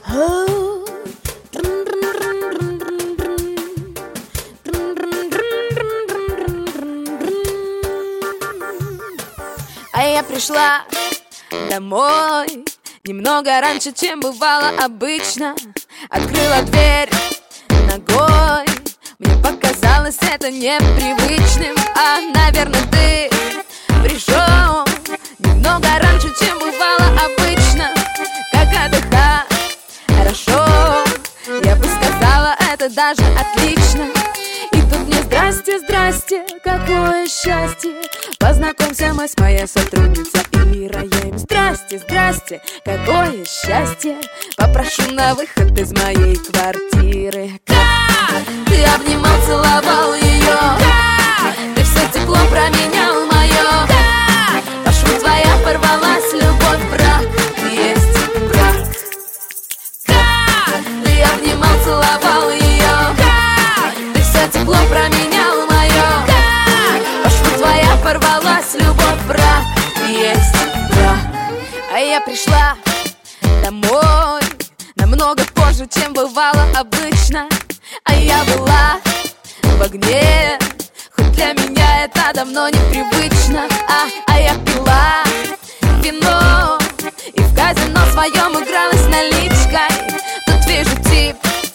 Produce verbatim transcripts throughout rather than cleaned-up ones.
А я пришла домой немного раньше, чем бывало обычно. Открыла дверь ногой. Мне показалось это непривычным. А, наверное, ты пришел немного раньше, чем бывало обычно. Как это хорошо, я бы сказала, это даже отлично. И тут мне здрасте, здрасте, какое счастье. Познакомься, мы с моей сотрудницей Ирой. Здрасте, здрасте, какое счастье. Попрошу на выход из моей квартиры. Как ты обнимал, целовал ее, как ты все тепло променял мое, как пошло твоя порвалась любовь, брак есть брак. Как ты обнимал, целовал ее, как ты все тепло променял мое, как пошло твоя порвалась любовь, брак есть брак. А я пришла домой намного позже, чем бывало обычно. А я была в огне, хоть для меня это давно непривычно. А, а я пила вино и в казино своем игралась наличкой. Тут вижу, тип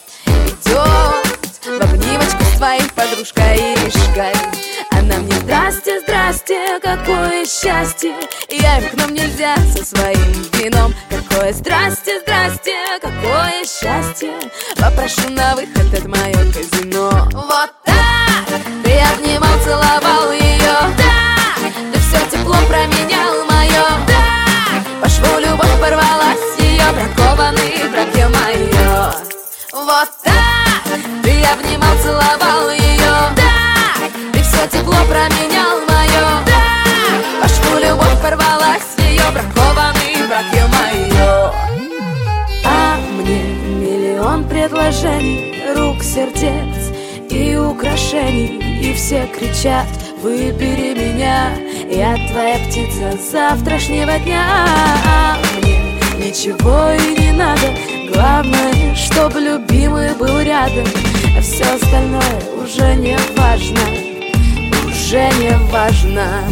идет в обнимочку с твоей подружкой Иришкой. Она мне здрасте, здрасте, какое счастье. Я им к нам нельзя со своим вином. Какое здрасте, здрасте, какое счастье. Попрошу на выход, это мое казино. Вот так ты обнимал, целовал ее, да, ты все тепло променял мое, да, по шву любовь порвалась ее, бракованный брак я мое. Вот так ты обнимал, целовал ее, да, ты все тепло променял мое, да, по шву любовь порвалась ее, бракованный брак я мое. А мне миллион предложений, рук, сердец и украшений. И все кричат: выбери меня, я твоя птица завтрашнего дня. А мне ничего и не надо, главное, чтобы любимый был рядом. А все остальное уже не важно, уже не важно.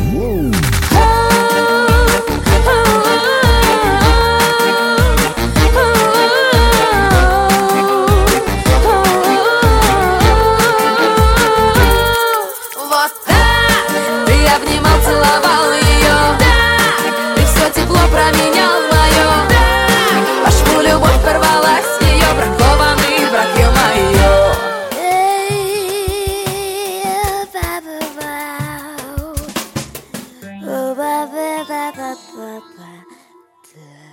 Вот так ты обнимал, целовал ее, да, ты все тепло променял мое, да, по шву любовь порвалась ее, бракованный брак я мое. Ba ba ba ba ba ba ba.